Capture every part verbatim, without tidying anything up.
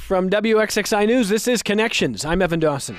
From W X X I News, this is Connections. I'm Evan Dawson.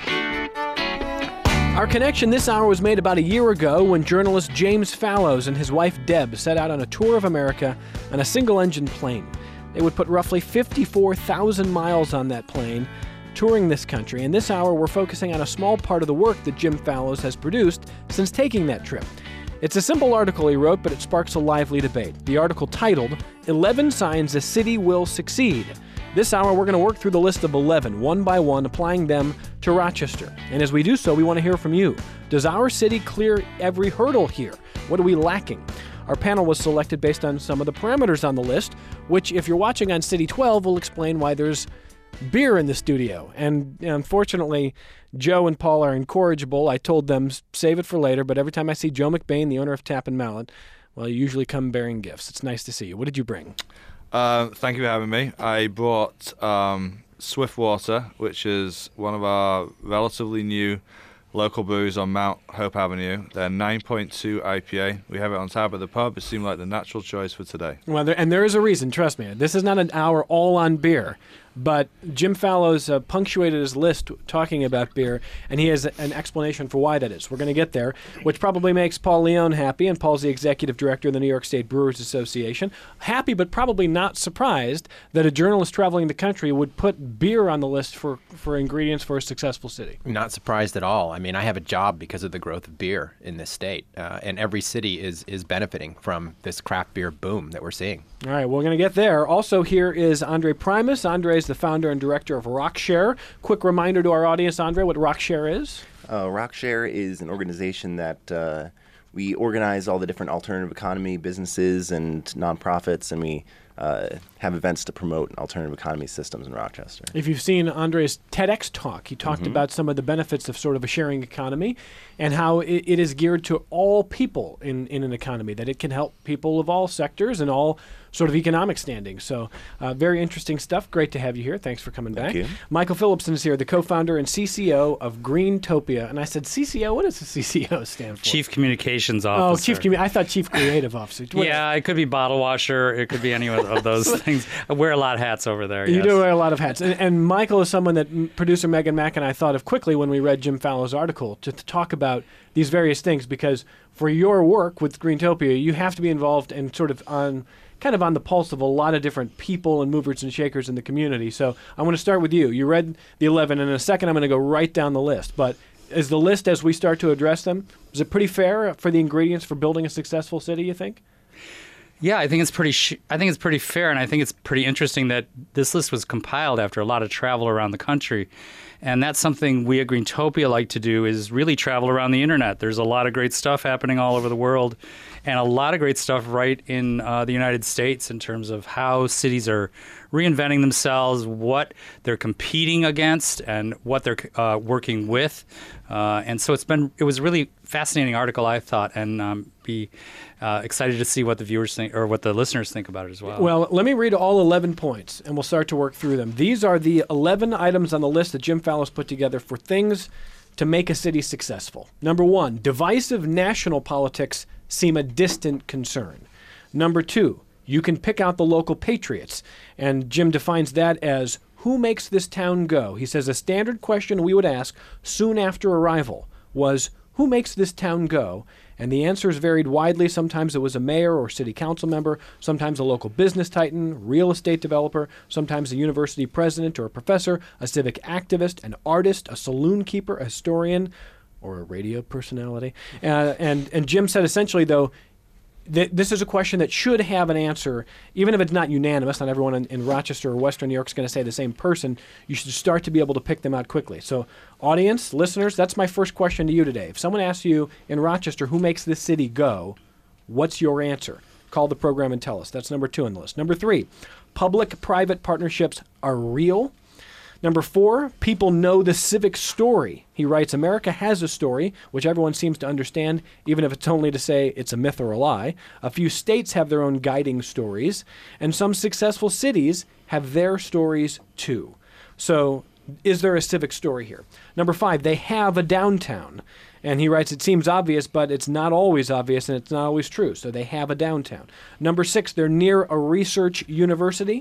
Our connection this hour was made about a year ago when journalist James Fallows and his wife Deb set out on a tour of America on a single-engine plane. They would put roughly fifty-four thousand miles on that plane, touring this country. And this hour, we're focusing on a small part of the work that Jim Fallows has produced since taking that trip. It's a simple article he wrote, but it sparks a lively debate. The article titled, eleven Signs a City Will Succeed. This hour, we're going to work through the list of eleven, one by one, applying them to Rochester. And as we do so, we want to hear from you. Does our city clear every hurdle here? What are we lacking? Our panel was selected based on some of the parameters on the list, which, if you're watching on City twelve, will explain why there's beer in the studio. And unfortunately, Joe and Paul are incorrigible. I told them, save it for later, but every time I see Joe McBain, the owner of Tap and Mallet, well, you usually come bearing gifts. It's nice to see you. What did you bring? Uh, thank you for having me. I brought um, Swiftwater, which is one of our relatively new local brews on Mount Hope Avenue. They're nine point two I P A. We have it on tap at the pub. It seemed like the natural choice for today. Well, there, and there is a reason, trust me. This is not an hour all on beer. But Jim Fallows uh, punctuated his list talking about beer, and he has an explanation for why that is. We're going to get there, which probably makes Paul Leone happy, and Paul's the executive director of the New York State Brewers Association. Happy, but probably not surprised that a journalist traveling the country would put beer on the list for, for ingredients for a successful city. Not surprised at all. I mean, I have a job because of the growth of beer in this state, uh, and every city is, is benefiting from this craft beer boom that we're seeing. All right, we're going to get there. Also, here is Andre Primus. Andre is the founder and director of Rockshare. Quick reminder to our audience, Andre, what Rockshare is? Uh, Rockshare is an organization that uh, we organize all the different alternative economy businesses and nonprofits, and we uh, have events to promote alternative economy systems in Rochester. If you've seen Andre's TEDx talk, he talked mm-hmm. about some of the benefits of sort of a sharing economy and how it, it is geared to all people in, in an economy, that it can help people of all sectors and all sort of economic standing. So uh, very interesting stuff. Great to have you here. Thanks for coming Thank back. You. Michael Phillipson is here, the co-founder and C C O of Greentopia. And I said, C C O? What does the C C O stand for? Chief Communications Oh, Officer. Chief Commu- I thought Chief Creative Officer. What yeah, it could be bottle washer. It could be any of those things. I wear a lot of hats over there. You yes. do wear a lot of hats. And, and Michael is someone that m- producer Megan Mack and I thought of quickly when we read Jim Fallow's article to, to talk about these various things, because for your work with Greentopia, you have to be involved and sort of on kind of on the pulse of a lot of different people and movers and shakers in the community. So I want to start with you. You read the eleven, and in a second I'm going to go right down the list. But is the list, as we start to address them, is it pretty fair for the ingredients for building a successful city, you think? Yeah, I think it's pretty. Sh- I think it's pretty fair, and I think it's pretty interesting that this list was compiled after a lot of travel around the country, and that's something we at Greentopia like to do, is really travel around the internet. There's a lot of great stuff happening all over the world, and a lot of great stuff right in uh, the United States in terms of how cities are reinventing themselves, what they're competing against, and what they're uh, working with. Uh, and so it's been. It was a really fascinating article, I thought, and um, be uh, excited to see what the viewers think or what the listeners think about it as well. Well, let me read all eleven points, and we'll start to work through them. These are the eleven items on the list that Jim Fallows put together for things to make a city successful. Number one, divisive national politics seem a distant concern. Number two, you can pick out the local patriots, and Jim defines that as who makes this town go. He says a standard question we would ask soon after arrival was, who makes this town go? And the answers varied widely. Sometimes it was a mayor or city council member, sometimes a local business titan, real estate developer, sometimes a university president or a professor, a civic activist, an artist, a saloon keeper, a historian, or a radio personality. Uh, and, and Jim said essentially, though, that this is a question that should have an answer, even if it's not unanimous. Not everyone in, in Rochester or Western New York is going to say the same person. You should start to be able to pick them out quickly. So audience, listeners, that's my first question to you today. If someone asks you in Rochester, who makes this city go, what's your answer? Call the program and tell us. That's number two on the list. Number three, public-private partnerships are real. Number four, people know the civic story. He writes, America has a story, which everyone seems to understand, even if it's only to say it's a myth or a lie. A few states have their own guiding stories, and some successful cities have their stories too. So is there a civic story here? Number five, they have a downtown. And he writes, it seems obvious, but it's not always obvious, and it's not always true. So they have a downtown. Number six, they're near a research university.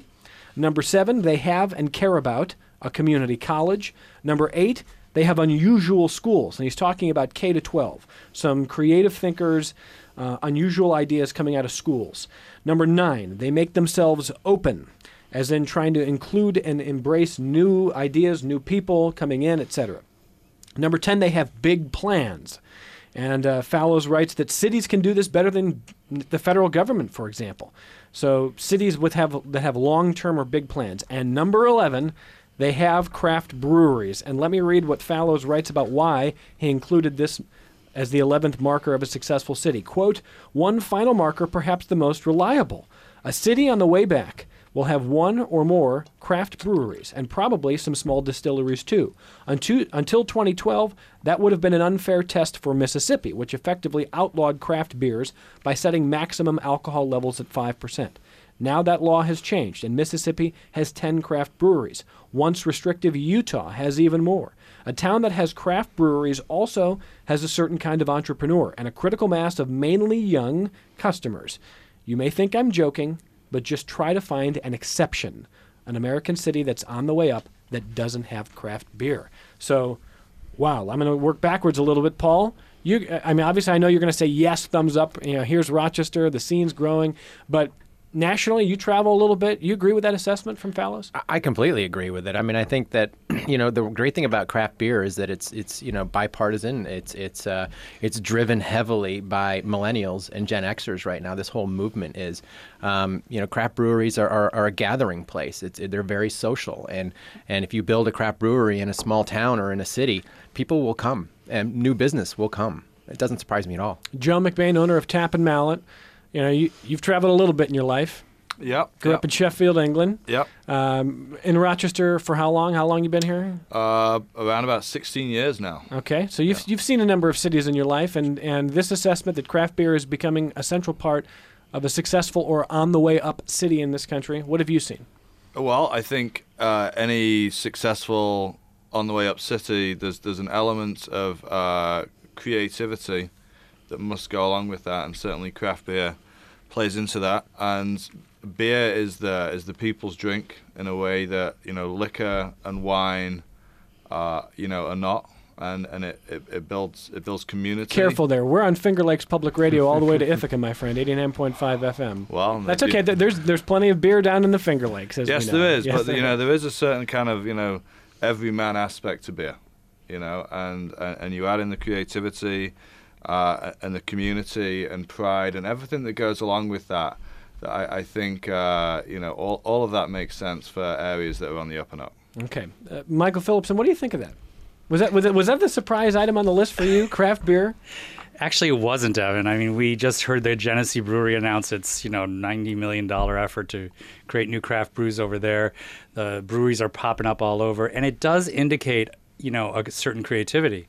Number seven, they have and care about a community college. Number eight, they have unusual schools. And he's talking about K to twelve, some creative thinkers, uh, unusual ideas coming out of schools. Number nine, they make themselves open, as in trying to include and embrace new ideas, new people coming in, et cetera. Number ten, they have big plans. And uh, Fallows writes that cities can do this better than the federal government, for example. So cities with have that have long-term or big plans. And number eleven, they have craft breweries. And let me read what Fallows writes about why he included this as the eleventh marker of a successful city. Quote, one final marker, perhaps the most reliable. A city on the way back will have one or more craft breweries and probably some small distilleries too. Until, until twenty twelve, that would have been an unfair test for Mississippi, which effectively outlawed craft beers by setting maximum alcohol levels at five percent. Now that law has changed, and Mississippi has ten craft breweries. Once restrictive Utah has even more. A town that has craft breweries also has a certain kind of entrepreneur and a critical mass of mainly young customers. You may think I'm joking, but just try to find an exception, an American city that's on the way up that doesn't have craft beer. So, wow, I'm going to work backwards a little bit, Paul. You, I mean, obviously, I know you're going to say yes, thumbs up. You know, here's Rochester, the scene's growing, but nationally, you travel a little bit. You agree with that assessment from Fallows? I completely agree with it. I mean, I think that, you know, the great thing about craft beer is that it's it's you know bipartisan. It's it's uh, it's driven heavily by millennials and Gen Xers right now. This whole movement is, um, you know, craft breweries are, are, are a gathering place. It's they're very social, and and if you build a craft brewery in a small town or in a city, people will come, and new business will come. It doesn't surprise me at all. Joe McBain, owner of Tap and Mallet. You know, you, you've traveled a little bit in your life. Yep. Grew yep. up in Sheffield, England. Yep. Um, in Rochester for how long? How long you been here? Uh, around about sixteen years now. Okay, so you've Yeah. you've seen a number of cities in your life, and, and this assessment that craft beer is becoming a central part of a successful or on the way up city in this country. What have you seen? Well, I think uh, any successful on the way up city, there's there's an element of uh, creativity that must go along with that, and certainly craft beer plays into that. And beer is the is the people's drink in a way that, you know, liquor and wine, uh, you know, are not. And and it, it, it builds it builds community. Careful there. We're on Finger Lakes Public Radio all the way to Ithaca, my friend, eighty-nine point five F M. Well, That's maybe- okay. Th- There's there's plenty of beer down in the Finger Lakes, as Yes, we know. there is, Yes, but there you know, is. there is a certain kind of, you know, everyman aspect to beer, you know, and and, and you add in the creativity, uh, and the community and pride and everything that goes along with that. That I, I think, uh, you know, all all of that makes sense for areas that are on the up and up. Okay, uh, Michael Phillipson, what do you think of that? Was that was that was that the surprise item on the list for you? Craft beer? Actually, it wasn't, Evan. I mean, we just heard the Genesee Brewery announce its, you know, ninety million dollars effort to create new craft brews over there. The breweries are popping up all over, and it does indicate, you know, a certain creativity,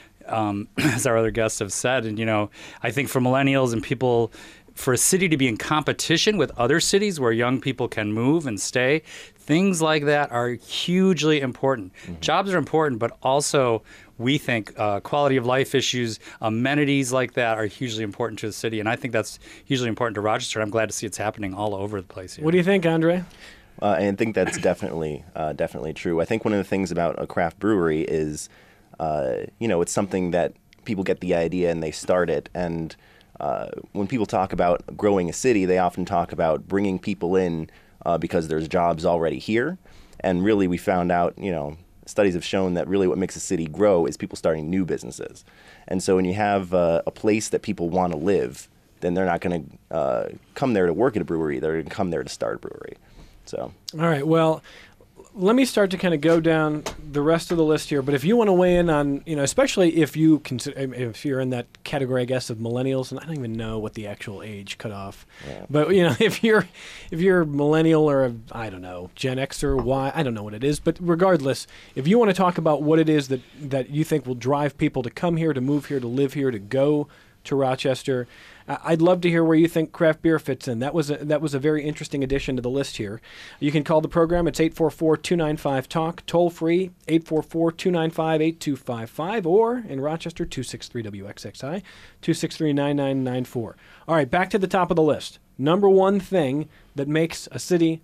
um, as our other guests have said. And, you know, I think for millennials and people, for a city to be in competition with other cities where young people can move and stay, things like that are hugely important. Mm-hmm. Jobs are important, but also we think uh, quality of life issues, amenities like that are hugely important to the city. And I think that's hugely important to Rochester. I'm glad to see it's happening all over the place here. What do you think, Andre? Uh, I think that's definitely uh, definitely true. I think one of the things about a craft brewery is, uh, you know, it's something that people get the idea and they start it. And uh, when people talk about growing a city, they often talk about bringing people in uh, because there's jobs already here. And really, we found out, you know, studies have shown that really what makes a city grow is people starting new businesses. And so when you have uh, a place that people want to live, then they're not going to uh, come there to work at a brewery. They're going to come there to start a brewery. So. All right, well, let me start to kind of go down the rest of the list here. But if you want to weigh in on, you know, especially if you consider, if you're in that category, I guess, of millennials, and I don't even know what the actual age cutoff. Yeah. But you know, if you're if you're a millennial or a, I don't know, Gen X or Y, I don't know what it is. But regardless, if you want to talk about what it is that that you think will drive people to come here, to move here, to live here, to go to Rochester, I'd love to hear where you think craft beer fits in. That was a, that was a very interesting addition to the list here. You can call the program. It's eight four four, two nine five, talk, toll free, eight four four, two nine five, eight two five five, or in Rochester, two six three W X X I, two six three, nine nine nine four. All right, back to the top of the list. Number one thing that makes a city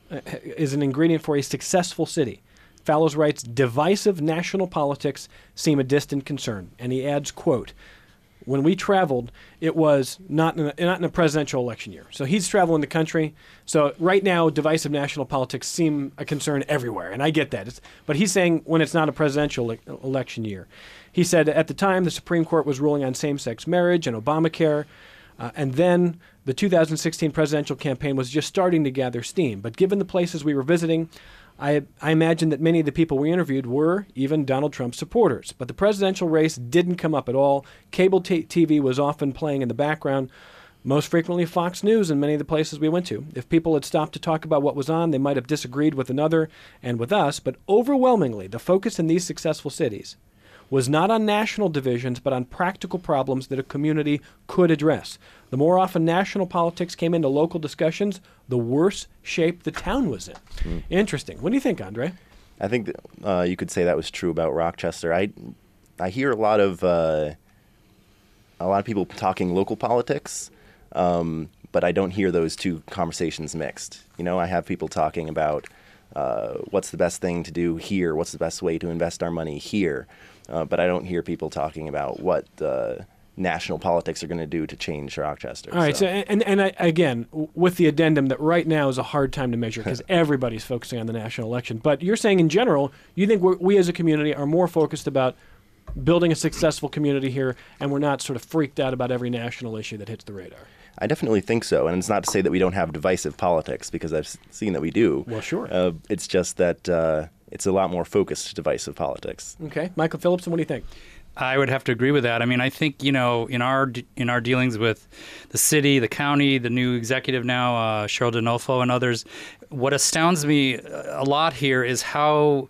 uh, is an ingredient for a successful city. Fallows writes, divisive national politics seem a distant concern. And he adds, quote, when we traveled, it was not in, a, not in a presidential election year. So he's traveling the country. So right now, divisive national politics seem a concern everywhere, and I get that. It's, but he's saying when it's not a presidential ele- election year. He said at the time the Supreme Court was ruling on same-sex marriage and Obamacare, uh, and then the two thousand sixteen presidential campaign was just starting to gather steam. But given the places we were visiting, I, I imagine that many of the people we interviewed were even Donald Trump supporters. But the presidential race didn't come up at all. Cable t- TV was often playing in the background, most frequently Fox News in many of the places we went to. If people had stopped to talk about what was on, they might have disagreed with another and with us. But overwhelmingly, the focus in these successful cities was not on national divisions, but on practical problems that a community could address. The more often national politics came into local discussions, the worse shape the town was in. Mm. Interesting. What do you think, Andre? I think that, uh, you could say that was true about Rochester. I, I hear a lot of uh, a lot of people talking local politics, um, but I don't hear those two conversations mixed. You know, I have people talking about uh, what's the best thing to do here, what's the best way to invest our money here. Uh, but I don't hear people talking about what uh, national politics are going to do to change Rochester. All right, so, so and and I, again, with the addendum that right now is a hard time to measure because everybody's focusing on the national election. But you're saying in general, you think we're, we as a community are more focused about building a successful community here, and we're not sort of freaked out about every national issue that hits the radar. I definitely think so, and it's not to say that we don't have divisive politics, because I've seen that we do. Well, sure. Uh, it's just that uh, it's a lot more focused divisive politics. Okay. Michael Phillipson, what do you think? I would have to agree with that. I mean, I think, you know, in our in our dealings with the city, the county, the new executive now, uh, Cheryl D'Onofrio and others, what astounds me a lot here is how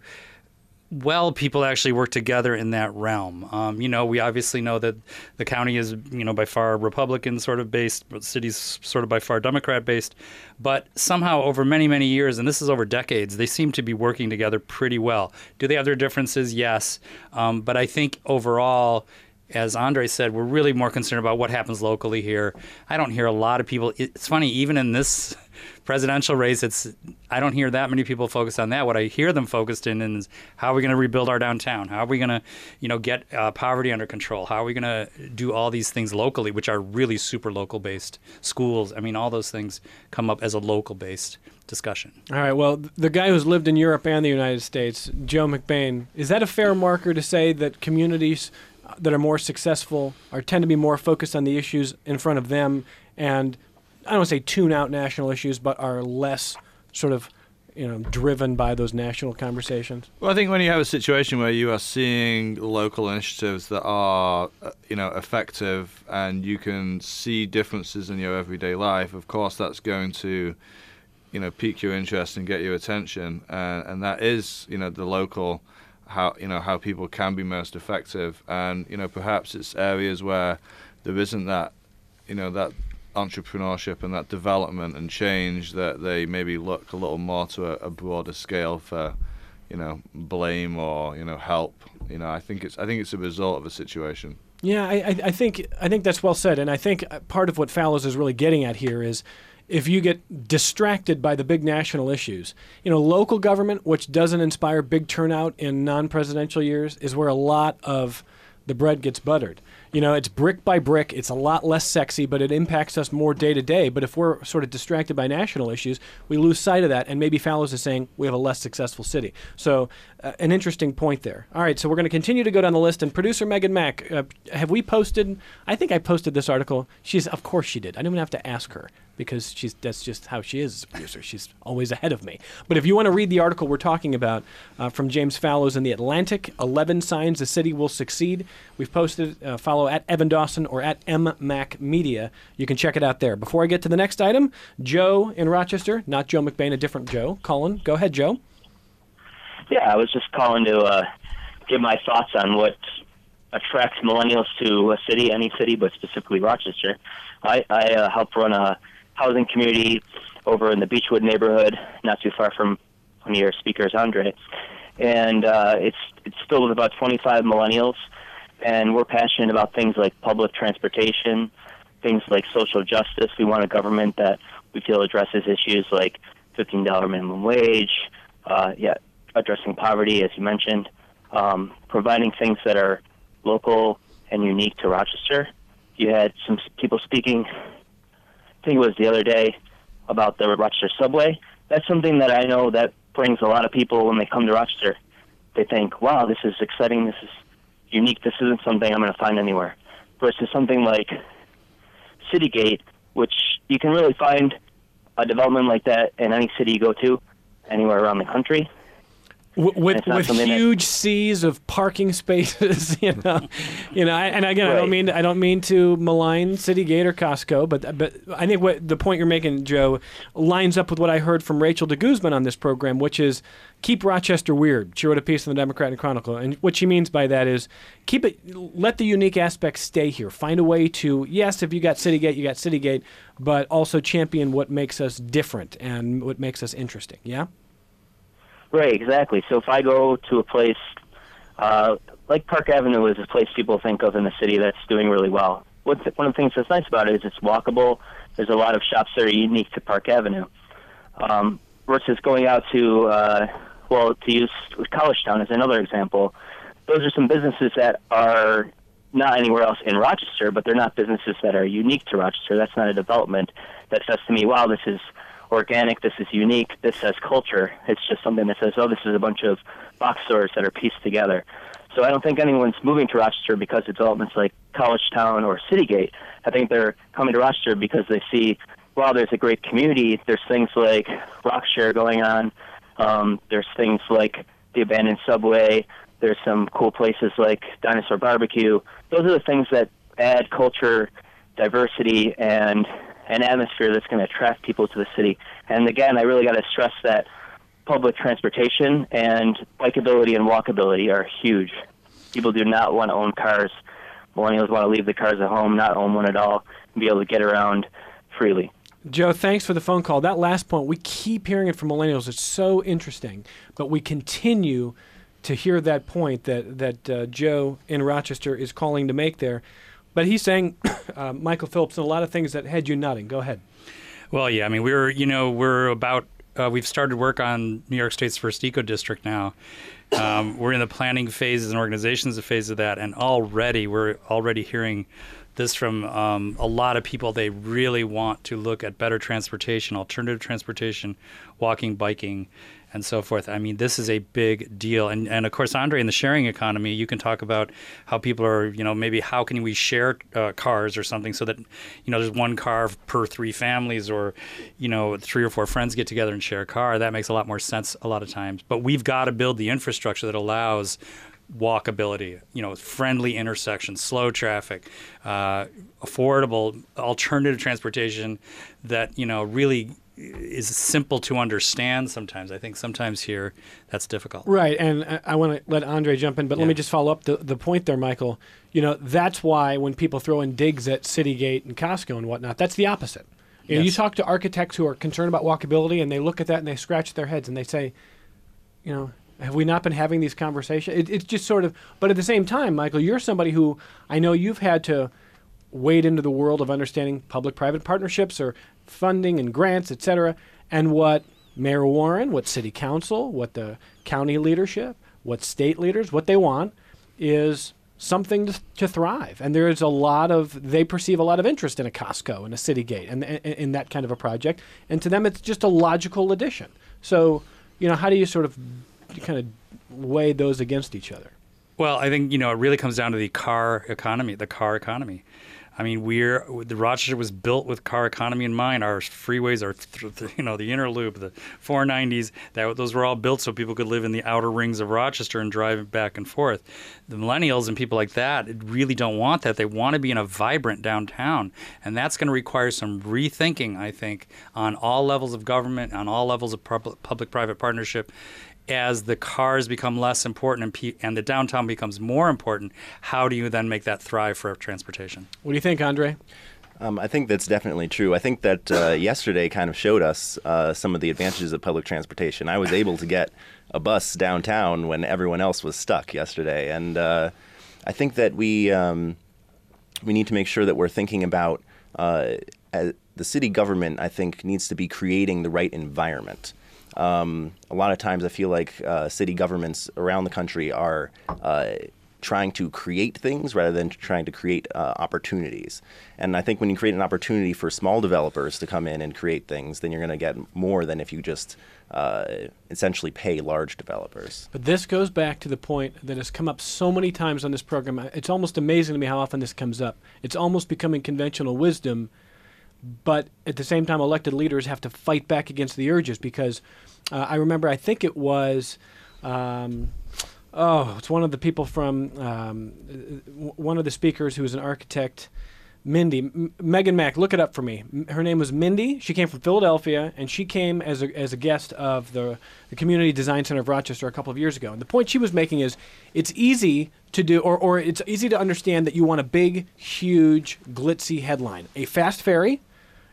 well people actually work together in that realm. Um, you know, we obviously know that the county is, you know, by far Republican sort of based, but the city's sort of by far Democrat based. But somehow over many, many years, and this is over decades, they seem to be working together pretty well. Do they have their differences? Yes. Um, but I think overall, as Andre said, we're really more concerned about what happens locally here. I don't hear a lot of people. It's funny, even in this presidential race, it's I don't hear that many people focused on that. What I hear them focused in is how are we going to rebuild our downtown? How are we going to, you know, get uh, poverty under control? How are we going to do all these things locally, which are really super local based schools? I mean, all those things come up as a local based discussion. All right. Well, the guy who's lived in Europe and the United States, Joe McBain, is that a fair marker to say that communities that are more successful are tend to be more focused on the issues in front of them, and I don't want to say tune out national issues, but are less sort of, you know, driven by those national conversations? Well, I think when you have a situation where you are seeing local initiatives that are, you know, effective, and you can see differences in your everyday life, of course that's going to, you know, pique your interest and get your attention, uh, and that is, you know, the local. How you know how people can be most effective, and you know perhaps it's areas where there isn't that you know that entrepreneurship and that development and change that they maybe look a little more to a, a broader scale for you know blame or you know help. You know I think it's I think it's a result of a situation. Yeah, I, I think I think that's well said, and I think part of what Fallows is really getting at here is, if you get distracted by the big national issues, you know, local government, which doesn't inspire big turnout in non-presidential years, is where a lot of the bread gets buttered. You know, it's brick by brick. It's a lot less sexy, but it impacts us more day to day. But if we're sort of distracted by national issues, we lose sight of that. And maybe Fallows is saying we have a less successful city. So uh, an interesting point there. All right, so we're going to continue to go down the list. And producer Megan Mack, uh, have we posted? I think I posted this article. She's, of course she did. I didn't even have to ask her, because she's that's just how she is as a producer. She's always ahead of me. But if you want to read the article we're talking about uh, from James Fallows in The Atlantic, eleven Signs the City Will Succeed, we've posted, uh, follow at Evan Dawson or at M Mac Media. You can check it out there. Before I get to the next item, Joe in Rochester, not Joe McBain, a different Joe. Colin, go ahead, Joe. Yeah, I was just calling to uh, give my thoughts on what attracts millennials to a city, any city, but specifically Rochester. I, I uh, help run a housing community over in the Beechwood neighborhood, not too far from one of your speakers, Andre. And uh, it's it's filled with about twenty-five millennials, and we're passionate about things like public transportation, things like social justice. We want a government that we feel addresses issues like fifteen dollar minimum wage, uh, yeah, addressing poverty, as you mentioned, um, providing things that are local and unique to Rochester. You had some people speaking, I think it was the other day, about the Rochester subway. That's something that I know that brings a lot of people when they come to Rochester. They think, wow, this is exciting, this is unique, this isn't something I'm going to find anywhere. Versus something like Citygate, which you can really find a development like that in any city you go to, anywhere around the country. With, with, with huge that, seas of parking spaces, you know, you know, and again, right. I don't mean I don't mean to malign Citygate or Costco, but but I think what the point you're making, Joe, lines up with what I heard from Rachel de Guzman on this program, which is keep Rochester weird. She wrote a piece in the Democrat and Chronicle, and what she means by that is keep it, let the unique aspects stay here. Find a way to, yes, if you got Citygate, you got Citygate, but also champion what makes us different and what makes us interesting. Yeah. Right, exactly. So if I go to a place uh, like Park Avenue is a place people think of in the city that's doing really well. What's, one of the things that's nice about it is it's walkable. There's a lot of shops that are unique to Park Avenue. Um, versus going out to, uh, well, to use College Town as another example, those are some businesses that are not anywhere else in Rochester, but they're not businesses that are unique to Rochester. That's not a development that says to me, wow, this is organic, this is unique, this has culture. It's just something that says, oh, this is a bunch of box stores that are pieced together. So I don't think anyone's moving to Rochester because of developments like College Town or Citygate. I think they're coming to Rochester because they see, wow, there's a great community. There's things like Rockshare going on. Um, there's things like the abandoned subway. There's some cool places like Dinosaur Barbecue. Those are the things that add culture, diversity, and an atmosphere that's going to attract people to the city. And again, I really got to stress that public transportation and bikeability and walkability are huge. People do not want to own cars. Millennials want to leave the cars at home, not own one at all, and be able to get around freely. Joe, thanks for the phone call. That last point, we keep hearing it from millennials. It's so interesting, but we continue to hear that point that, that uh, Joe in Rochester is calling to make there. But he's saying, uh, Michael Phillips, and a lot of things that had you nodding. Go ahead. Well, yeah, I mean, we're, you know, we're about, uh, we've started work on New York State's first eco district now. Um, we're in the planning phases and organizations phase of that, and already, we're already hearing this from um, a lot of people. They really want to look at better transportation, alternative transportation, walking, biking, and so forth. I mean, this is a big deal. And, and of course, Andre, in the sharing economy, you can talk about how people are, you know, maybe how can we share uh, cars or something so that, you know, there's one car per three families, or, you know, three or four friends get together and share a car. That makes a lot more sense a lot of times. But we've got to build the infrastructure that allows walkability, you know, friendly intersections, slow traffic, uh, affordable alternative transportation that, you know, really is simple to understand sometimes. I think sometimes here that's difficult. Right, and I, I want to let Andre jump in, but Yeah. let me just follow up the, the point there, Michael. You know, that's why when people throw in digs at Citygate and Costco and whatnot, that's the opposite. You know, Yes. you talk to architects who are concerned about walkability, and they look at that and they scratch their heads and they say, you know, have we not been having these conversations? It, it's just sort of, but at the same time, Michael, you're somebody who I know you've had to wade into the world of understanding public-private partnerships or funding and grants, et cetera, and what Mayor Warren, what City Council, what the county leadership, what state leaders, what they want is something to, to thrive. And there is a lot of, they perceive a lot of interest in a Costco and a Citygate and in that kind of a project. And to them, it's just a logical addition. So, you know, how do you sort of kind of weigh those against each other? Well, I think, you know, it really comes down to the car economy, the car economy. I mean, we're the Rochester was built with car economy in mind. Our freeways are, th- th- you know, the inner loop, the four nineties. That those were all built so people could live in the outer rings of Rochester and drive back and forth. The millennials and people like that really don't want that. They want to be in a vibrant downtown, and that's going to require some rethinking, I think, on all levels of government, on all levels of pub- public-private partnership. As the cars become less important and, pe- and the downtown becomes more important, how do you then make that thrive for transportation? What do you think, Andre? Um, I think that's definitely true. I think that uh, yesterday kind of showed us uh, some of the advantages of public transportation. I was able to get a bus downtown when everyone else was stuck yesterday. And uh, I think that we um, we need to make sure that we're thinking about uh, as the city government, I think, needs to be creating the right environment. Um, a lot of times I feel like uh, city governments around the country are uh, trying to create things rather than trying to create uh, opportunities. And I think when you create an opportunity for small developers to come in and create things, then you're going to get more than if you just uh, essentially pay large developers. But this goes back to the point that has come up so many times on this program. It's almost amazing to me how often this comes up. It's almost becoming conventional wisdom, but at the same time, elected leaders have to fight back against the urges because uh, I remember, I think it was... Um, Oh, it's one of the people from, um, w- one of the speakers who was an architect, Mindy. M- Megan Mack, look it up for me. M- her name was Mindy. She came from Philadelphia, and she came as a, as a guest of the, the Community Design Center of Rochester a couple of years ago. And the point she was making is it's easy to do, or, or it's easy to understand that you want a big, huge, glitzy headline. A fast ferry,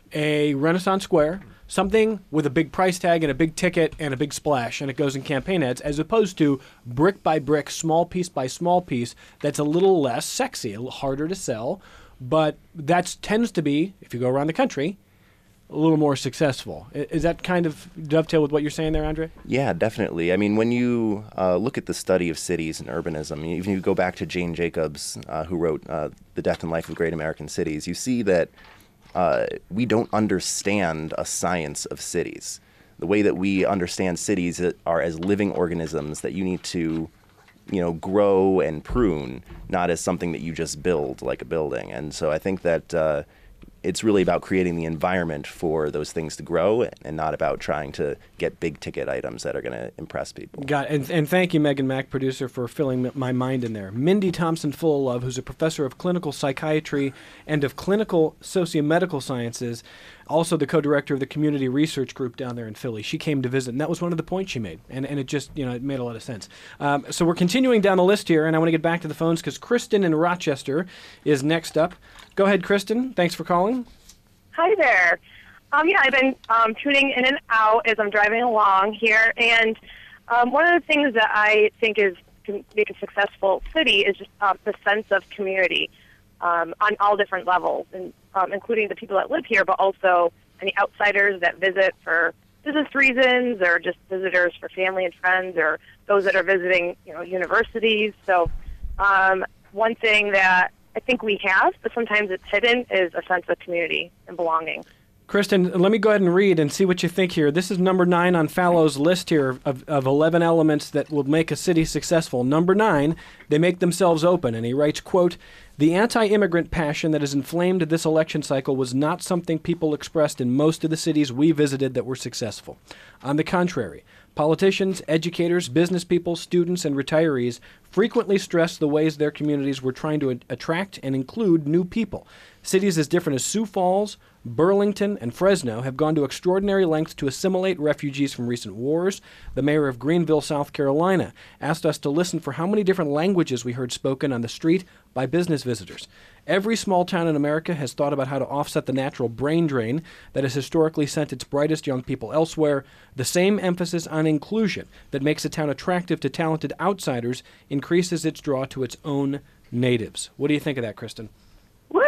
a Renaissance Square, something with a big price tag and a big ticket and a big splash, and it goes in campaign ads, as opposed to brick by brick, small piece by small piece, that's a little less sexy, a little harder to sell, but that tends to be, if you go around the country, a little more successful. I- Is that kind of dovetail with what you're saying there, Andre? Yeah, definitely. I mean, when you uh, look at the study of cities and urbanism, even if you go back to Jane Jacobs, uh, who wrote uh, The Death and Life of Great American Cities, you see that Uh, we don't understand a science of cities. The way that we understand cities are as living organisms that you need to, you know, grow and prune, not as something that you just build like a building. And so I think that uh, it's really about creating the environment for those things to grow and not about trying to get big ticket items that are going to impress people. Got it. And, and thank you, Megan Mack, producer, for filling m- my mind in there. Mindy Thompson Fullilove, who's a professor of clinical psychiatry and of clinical sociomedical sciences, also the co-director of the community research group down there in Philly. She came to visit, and that was one of the points she made, and, and it just, you know, it made a lot of sense. Um, so we're continuing down the list here, and I want to get back to the phones because Kristen in Rochester is next up. Go ahead, Kristen. Thanks for calling. Hi there. Um, yeah, I've been um, tuning in and out as I'm driving along here, and um, one of the things that I think is can make a successful city is just um, the sense of community um, on all different levels, and um, including the people that live here, but also any outsiders that visit for business reasons, or just visitors for family and friends, or those that are visiting, you know, universities. So, um, one thing that I think we have, but sometimes it's hidden, is a sense of community and belonging. Kristen, let me go ahead and read and see what you think here. This is number nine on Fallow's list here of, of eleven elements that will make a city successful. Number nine, they make themselves open. And he writes, quote, "The anti-immigrant passion that has inflamed this election cycle was not something people expressed in most of the cities we visited that were successful. On the contrary, politicians, educators, business people, students, and retirees frequently stressed the ways their communities were trying to a- attract and include new people. Cities as different as Sioux Falls, Burlington, and Fresno have gone to extraordinary lengths to assimilate refugees from recent wars. The mayor of Greenville, South Carolina, asked us to listen for how many different languages we heard spoken on the street by business visitors. Every small town in America has thought about how to offset the natural brain drain that has historically sent its brightest young people elsewhere. The same emphasis on inclusion that makes a town attractive to talented outsiders increases its draw to its own natives." What do you think of that, Kristen? Woo!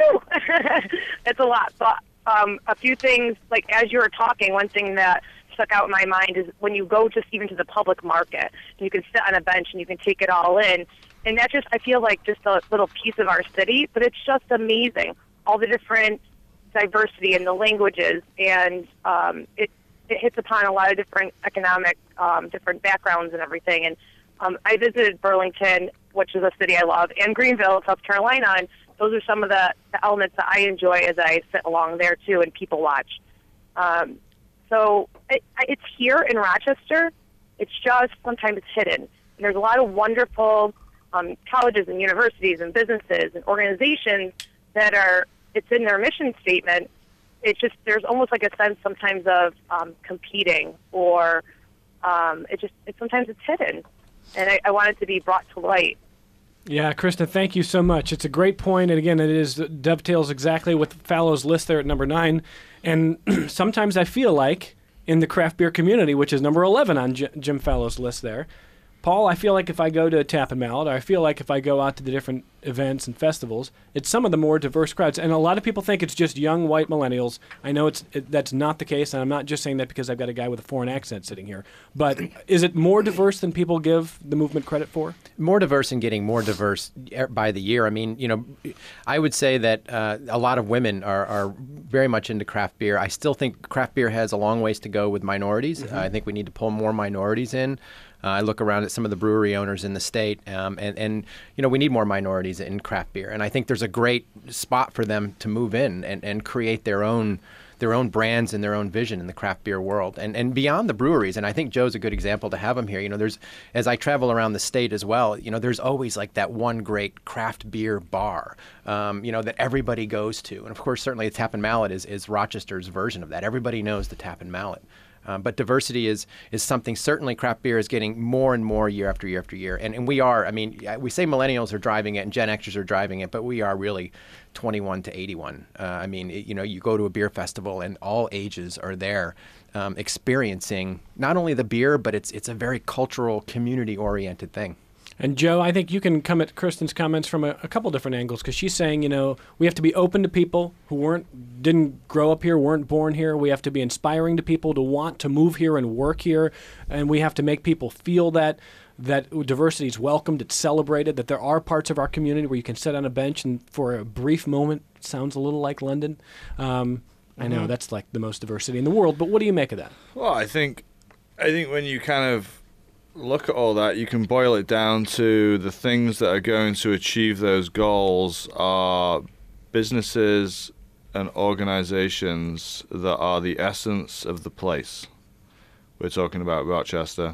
It's a lot. But um, a few things, like as you were talking, one thing that stuck out in my mind is when you go just even to the public market, and you can sit on a bench and you can take it all in. And that just, I feel like just a little piece of our city, but it's just amazing. All the different diversity in the languages, and um, it, it hits upon a lot of different economic, um, different backgrounds and everything. And um, I visited Burlington, which is a city I love, and Greenville, South Carolina, and those are some of the, the elements that I enjoy as I sit along there, too, and people watch. Um, so it, it's here in Rochester. It's just sometimes it's hidden. And there's a lot of wonderful um, colleges and universities and businesses and organizations that are, it's in their mission statement. It's just, there's almost like a sense sometimes of um, competing, or um, it just, it, sometimes it's hidden. And I, I want it to be brought to light. Yeah, Krista, thank you so much. It's a great point, and again, it is dovetails exactly with Fallow's list there at number nine. And sometimes I feel like in the craft beer community, which is number eleven on J- Jim Fallow's list there, Paul, I feel like if I go to Tap and Mallet, or I feel like if I go out to the different events and festivals, it's some of the more diverse crowds. And a lot of people think it's just young white millennials. I know it's it, that's not the case, and I'm not just saying that because I've got a guy with a foreign accent sitting here. But is it more diverse than people give the movement credit for? More diverse and getting more diverse by the year. I mean, you know, I would say that uh, a lot of women are, are very much into craft beer. I still think craft beer has a long ways to go with minorities. Mm-hmm. Uh, I think we need to pull more minorities in. Uh, I look around at some of the brewery owners in the state, um, and, and you know we need more minorities in craft beer, and I think there's a great spot for them to move in and, and create their own their own brands and their own vision in the craft beer world, and and beyond the breweries. And I think Joe's a good example to have him here. You know, there's as I travel around the state as well. You know, there's always like that one great craft beer bar, um, you know, that everybody goes to, and of course, certainly the Tap and Mallet is is Rochester's version of that. Everybody knows the Tap and Mallet. Um, but diversity is is something certainly craft beer is getting more and more year after year after year. And and we are, I mean, we say millennials are driving it and Gen Xers are driving it, but we are really twenty-one to eighty-one. Uh, I mean, it, you know, you go to a beer festival and all ages are there um, experiencing not only the beer, but it's it's a very cultural, community-oriented thing. And Joe, I think you can come at Kristen's comments from a, a couple different angles, because she's saying, you know, we have to be open to people who weren't, didn't grow up here, weren't born here. We have to be inspiring to people to want to move here and work here, and we have to make people feel that that diversity is welcomed, it's celebrated, that there are parts of our community where you can sit on a bench and for a brief moment, it sounds a little like London. Um, I know that's like the most diversity in the world, but what do you make of that? Well, I think, I think when you kind of look at all that, you can boil it down to the things that are going to achieve those goals are businesses and organizations that are the essence of the place. We're talking about Rochester,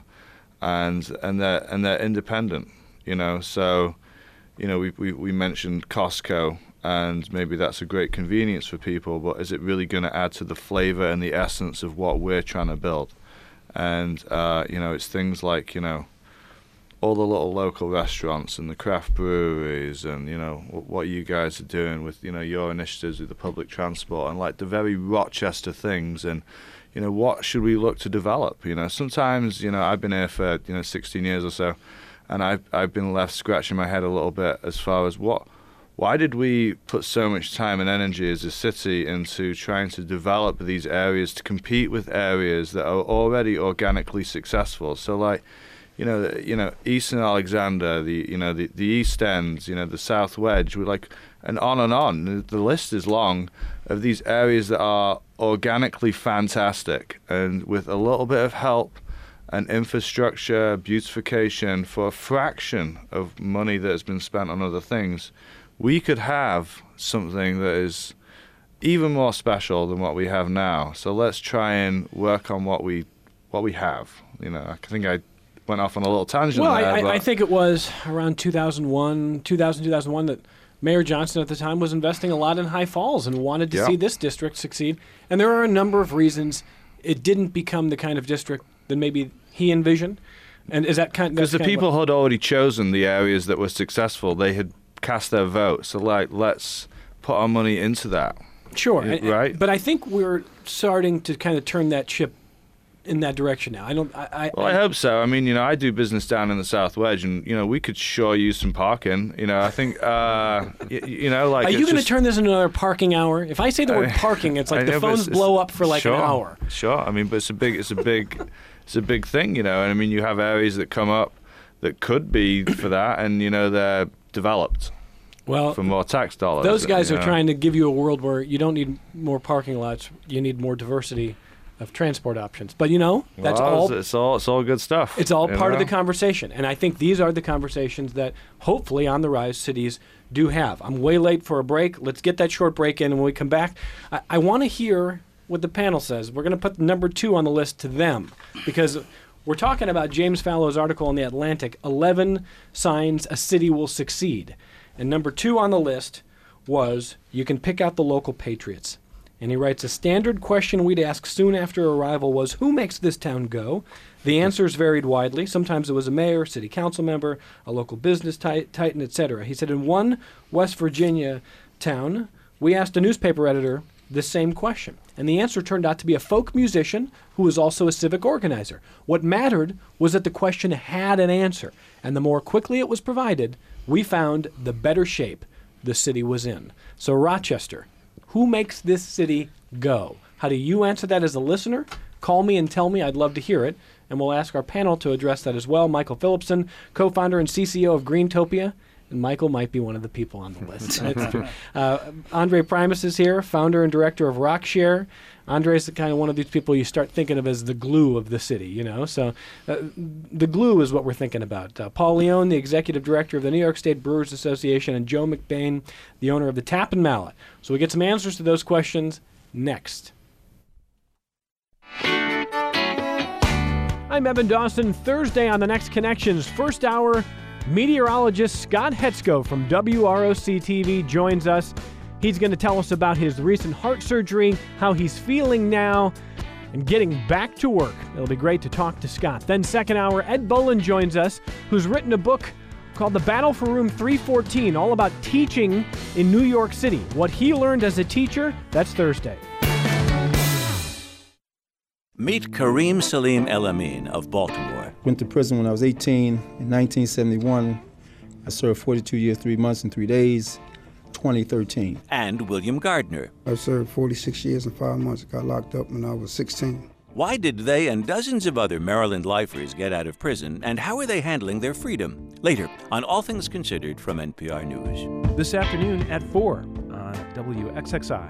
and and they're and they're independent, you know. So, you know, we we, we mentioned Costco, and maybe that's a great convenience for people, but is it really going to add to the flavor and the essence of what we're trying to build? And, uh, you know, it's things like, you know, all the little local restaurants and the craft breweries and, you know, w- what you guys are doing with, you know, your initiatives with the public transport and, like, the very Rochester things. And, you know, what should we look to develop? You know, sometimes, you know, I've been here for, you know, sixteen years or so, and I've, I've been left scratching my head a little bit as far as what, why did we put so much time and energy as a city into trying to develop these areas to compete with areas that are already organically successful? So, like, you know, you know, Eastern Alexander, the you know the, the East End, you know, the South Wedge, we're like, and on and on. The list is long of these areas that are organically fantastic, and with a little bit of help and infrastructure, beautification for a fraction of money that has been spent on other things, we could have something that is even more special than what we have now. So let's try and work on what we what we have. You know, I think I went off on a little tangent well, there. I, but I think it was around two thousand one, two thousand, two thousand one that Mayor Johnson at the time was investing a lot in High Falls and wanted to Yeah. see this district succeed. And there are a number of reasons it didn't become the kind of district that maybe he envisioned. And is that kind? because the kind of people what- had already chosen the areas that were successful. They had cast their vote. So, like, let's put our money into that. Sure, Yeah, and- and- right. But I think we're starting to kind of turn that ship in that direction now. I don't. I. I Well, I hope so. I mean, you know, I do business down in the South Wedge, and, you know, we could sure use some parking. You know, I think, uh, y- you know, like. Are you it's going to just- turn this into another parking hour? If I say the word I- parking, it's I like know, the but phones it's- blow up for like sure, an hour. Sure. I mean, but it's a big, it's a big, it's a big thing, you know. And I mean, you have areas that come up that could be for that, and, you know, they're developed Well, for more tax dollars. those guys you are know. trying to give you a world where you don't need more parking lots. You need more diversity of transport options. But you know, that's Well, all. It's, it's all. It's all good stuff. It's all you part of know? the conversation, and I think these are the conversations that hopefully on the rise cities do have. I'm way late for a break. Let's get that short break in, and when we come back, I, I want to hear what the panel says. We're going to put number two on the list to them, because we're talking about James Fallow's article in The Atlantic, eleven Signs a City Will Succeed. And number two on the list was, you can pick out the local patriots. And he writes, a standard question we'd ask soon after arrival was, who makes this town go? The answers varied widely. Sometimes it was a mayor, city council member, a local business tit- titan, et cetera. He said, in one West Virginia town, we asked a newspaper editor this same question. And the answer turned out to be a folk musician who was also a civic organizer. What mattered was that the question had an answer. And the more quickly it was provided, we found the better shape the city was in. So Rochester, who makes this city go? How do you answer that as a listener? Call me and tell me. I'd love to hear it. And we'll ask our panel to address that as well. Michael Phillipson, co-founder and C C O of Greentopia. And Michael might be one of the people on the list. uh, Andre Primus is here, founder and director of Rockshare. Andre is the kind of one of these people you start thinking of as the glue of the city, you know. So uh, the glue is what we're thinking about. Uh, Paul Leone, the executive director of the New York State Brewers Association, and Joe McBain, the owner of the Tap and Mallet. So we get some answers to those questions next. I'm Evan Dawson. Thursday on The Next Connections, first hour, meteorologist Scott Hetzko from W R O C T V joins us. He's going to tell us about his recent heart surgery, how he's feeling now, and getting back to work. It'll be great to talk to Scott. Then second hour, Ed Bolin joins us, who's written a book called The Battle for Room three fourteen, all about teaching in New York City. What he learned as a teacher, that's Thursday. Meet Kareem Salim El Amin of Baltimore. Went to prison when I was eighteen. In nineteen seventy-one, I served forty-two years, three months, and three days, twenty thirteen. And William Gardner. I served forty-six years and five months. Got locked up when I was sixteen. Why did they and dozens of other Maryland lifers get out of prison, and how are they handling their freedom? Later on All Things Considered from N P R News. This afternoon at four on W X X I.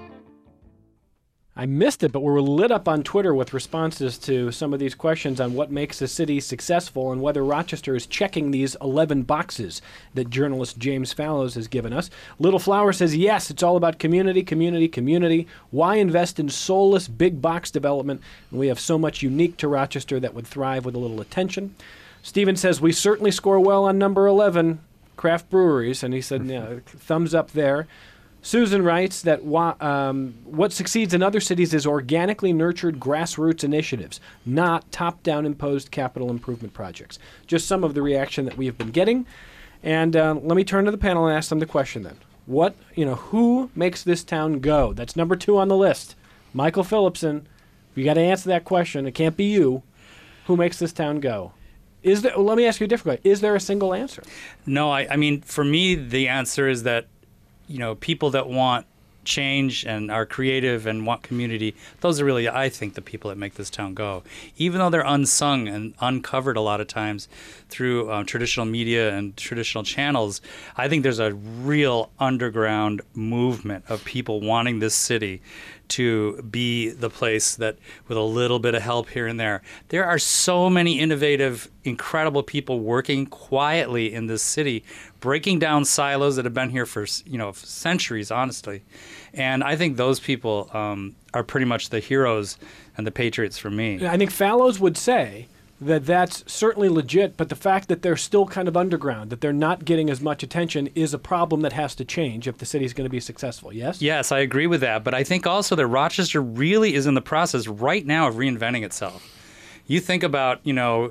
I missed it, but we were lit up on Twitter with responses to some of these questions on what makes a city successful and whether Rochester is checking these eleven boxes that journalist James Fallows has given us. Little Flower says, yes, it's all about community, community, community. Why invest in soulless big box development? And we have so much unique to Rochester that would thrive with a little attention. Stephen says, we certainly score well on number eleven, craft breweries. And he said, yeah, thumbs up there. Susan writes that wa- um, what succeeds in other cities is organically nurtured grassroots initiatives, not top-down imposed capital improvement projects. Just some of the reaction that we have been getting. And uh, let me turn to the panel and ask them the question then. What, you know, who makes this town go? That's number two on the list. Michael Phillipson. You got to answer that question. It can't be you. Who makes this town go? Is there? Well, let me ask you a different question. Is there a single answer? No, I, I mean, for me, the answer is that, you know, people that want change and are creative and want community, those are really, I think, the people that make this town go. Even though they're unsung and uncovered a lot of times through um, traditional media and traditional channels, I think there's a real underground movement of people wanting this city to be the place that, with a little bit of help here and there. There are so many innovative, incredible people working quietly in this city, breaking down silos that have been here for, you know, centuries, honestly. And I think those people um, are pretty much the heroes and the patriots for me. I think Fallows would say that that's certainly legit, but the fact that they're still kind of underground, that they're not getting as much attention, is a problem that has to change if the city's going to be successful, yes? Yes, I agree with that. But I think also that Rochester really is in the process right now of reinventing itself. You think about, you know,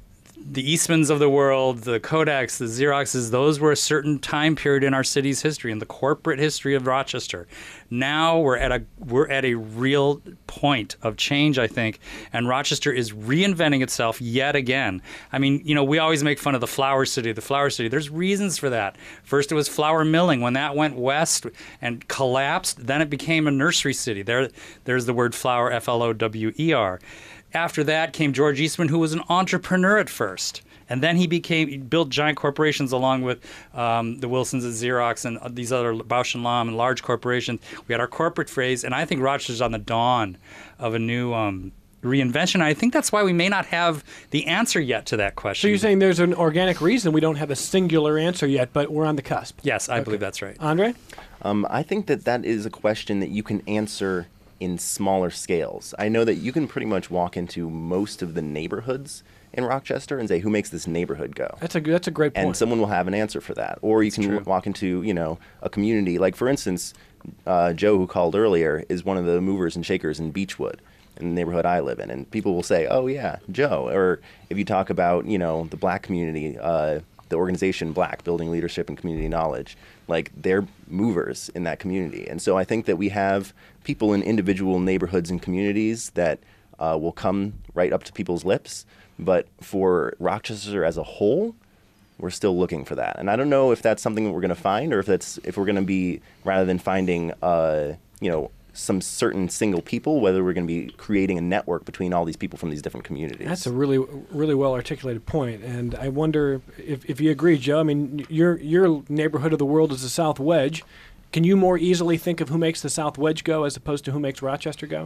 the Eastmans of the world, the Kodaks, the Xeroxes, those were a certain time period in our city's history, in the corporate history of Rochester. Now we're at a we're at a real point of change, I think, and Rochester is reinventing itself yet again. I mean, you know, we always make fun of the flower city, the flower city. There's reasons for that. First, it was flour milling. When that went west and collapsed, then it became a nursery city. There, there's the word flower, F L O W E R. After that came George Eastman, who was an entrepreneur at first. And then he became, he built giant corporations along with um, the Wilsons at Xerox and these other Bausch and Lomb and large corporations. We had our corporate phase, and I think Rochester's on the dawn of a new um, reinvention. I think that's why we may not have the answer yet to that question. So you're saying there's an organic reason we don't have a singular answer yet, but we're on the cusp? Yes, I okay. believe that's right. Andre? Um, I think that that is a question that you can answer in smaller scales. I know that you can pretty much walk into most of the neighborhoods in Rochester and say, who makes this neighborhood go? That's a that's a great point. And someone will have an answer for that. Or you that's can true. walk into, you know, a community. Like, for instance, uh, Joe, who called earlier, is one of the movers and shakers in Beechwood, in the neighborhood I live in. And people will say, oh, yeah, Joe. Or if you talk about, you know, the black community, uh, the organization Black, Building Leadership and Community Knowledge, like they're movers in that community. And so I think that we have people in individual neighborhoods and communities that uh, will come right up to people's lips. But for Rochester as a whole, we're still looking for that. And I don't know if that's something that we're going to find, or if that's if we're going to be, rather than finding, uh, you know, some certain single people, whether we're going to be creating a network between all these people from these different communities. That's a really, really well articulated point, and I wonder if, if you agree, Joe. I mean, your your neighborhood of the world is the South Wedge. Can you more easily think of who makes the South Wedge go as opposed to who makes Rochester go?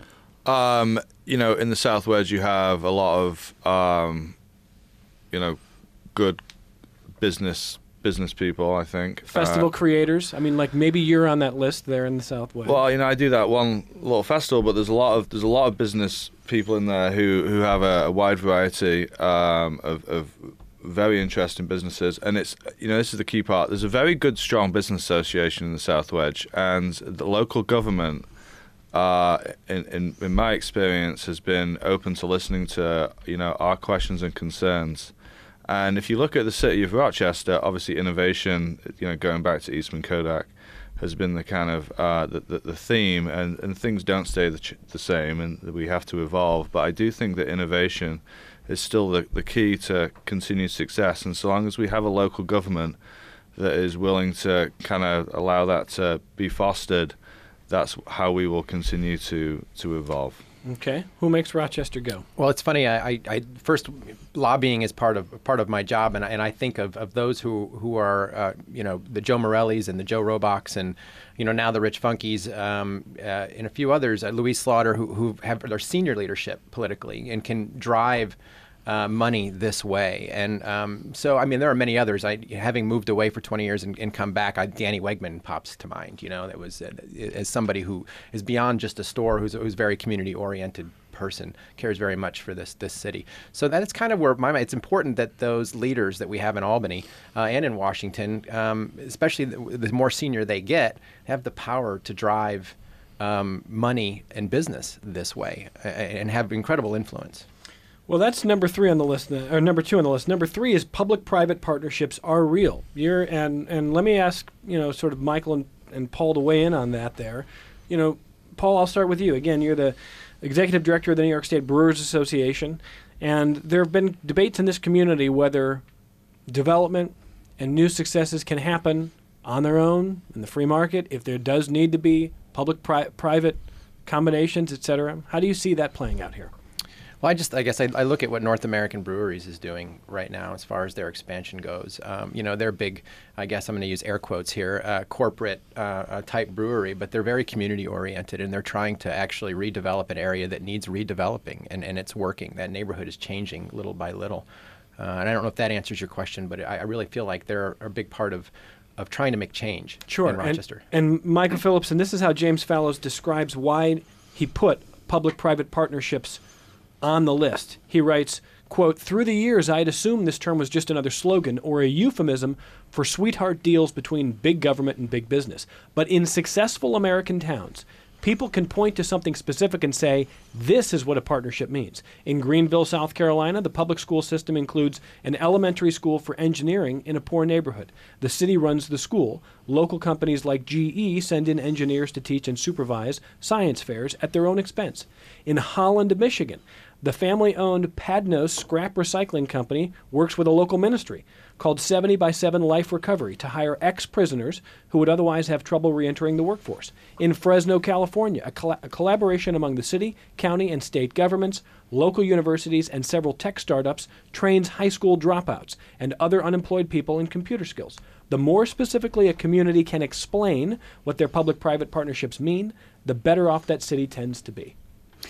Um, you know, in the South Wedge, you have a lot of, um, you know, good business business people, I think. Festival uh, creators. I mean, like maybe you're on that list there in the Southwest. Well, you know, I do that one little festival, but there's a lot of there's a lot of business people in there who who have a, a wide variety um, of, of very interesting businesses, and it's you know this is the key part. There's a very good, strong business association in the South Wedge, and the local government, uh, in, in in my experience, has been open to listening to you know our questions and concerns. And if you look at the city of Rochester, obviously innovation, you know, going back to Eastman Kodak, has been the kind of uh, the, the the theme, and, and things don't stay the, ch- the same, and we have to evolve. But I do think that innovation is still the, the key to continued success, and so long as we have a local government that is willing to kind of allow that to be fostered, that's how we will continue to, to evolve. Okay. Who makes Rochester go? Well, it's funny. I, I, I first lobbying is part of part of my job, and I, and I think of, of those who who are uh, you know the Joe Morellis and the Joe Robachs, and you know now the Rich Funkies, um, uh, and a few others, uh, Louise Slaughter, who who have their senior leadership politically and can drive Uh, money this way. And um, so, I mean, there are many others. I, having moved away for twenty years and, and come back, I, Danny Wegman pops to mind, you know, that was uh, as somebody who is beyond just a store, who's, who's a very community-oriented person, cares very much for this this city. So that's kind of where my mind, it's important that those leaders that we have in Albany uh, and in Washington, um, especially the, the more senior they get, have the power to drive um, money and business this way uh, and have incredible influence. Well, that's number three on the list, or number two on the list. Number three is public-private partnerships are real. You're and and let me ask, you know, sort of Michael and, and Paul to weigh in on that. There, you know, Paul, I'll start with you. Again, you're the executive director of the New York State Brewers Association, and there have been debates in this community whether development and new successes can happen on their own in the free market, if there does need to be public-private combinations, et cetera. How do you see that playing out here? Well, I just, I guess I, I look at what North American Breweries is doing right now as far as their expansion goes. Um, you know, they're big, I guess I'm going to use air quotes here, uh, corporate uh, uh, type brewery, but they're very community oriented, and they're trying to actually redevelop an area that needs redeveloping, and, and it's working. That neighborhood is changing little by little. Uh, and I don't know if that answers your question, but I, I really feel like they're a big part of of trying to make change sure. in Rochester. And, and Michael Phillips, and this is how James Fallows describes why he put public-private partnerships on the list. He writes, quote, "Through the years, I had assumed this term was just another slogan or a euphemism for sweetheart deals between big government and big business. But in successful American towns, people can point to something specific and say, this is what a partnership means. In Greenville, South Carolina, the public school system includes an elementary school for engineering in a poor neighborhood. The city runs the school. Local companies like G E send in engineers to teach and supervise science fairs at their own expense. In Holland, Michigan, the family-owned Padnos Scrap Recycling Company works with a local ministry called seventy by seven Life Recovery to hire ex-prisoners who would otherwise have trouble reentering the workforce. In Fresno, California, a, coll- a collaboration among the city, county, and state governments, local universities, and several tech startups trains high school dropouts and other unemployed people in computer skills. The more specifically a community can explain what their public-private partnerships mean, the better off that city tends to be."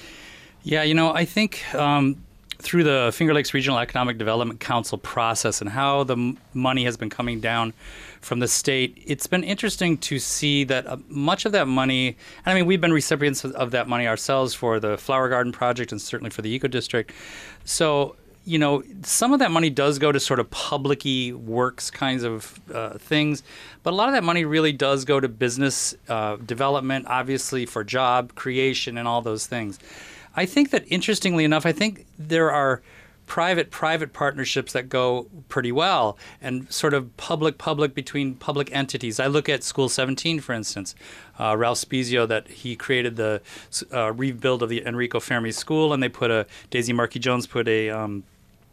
Yeah, you know, I think um, through the Finger Lakes Regional Economic Development Council process and how the m- money has been coming down from the state, it's been interesting to see that uh, much of that money, and I mean, we've been recipients of, of that money ourselves for the Flower Garden Project and certainly for the Eco District. So, you know, some of that money does go to sort of public-y works kinds of uh, things, but a lot of that money really does go to business uh, development, obviously for job creation and all those things. I think that, interestingly enough, I think there are private-private partnerships that go pretty well, and sort of public-public between public entities. I look at School seventeen, for instance. Uh, Ralph Spezio, that he created the uh, rebuild of the Enrico Fermi School, and they put a, Daisy Markey Jones put a, um,